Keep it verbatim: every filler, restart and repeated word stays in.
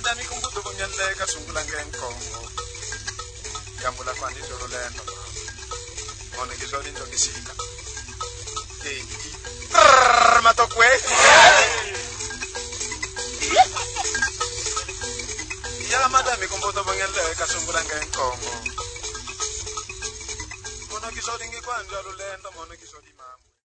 madami kumbuto kunyele kasungula ngenkongo yambula kwani joro lendo mone kizodi ndo kisika eh matokwe ya madami kumbuto kunyele kasungula ngenkongo mone kizodi ngikwanja lendo mone kizodi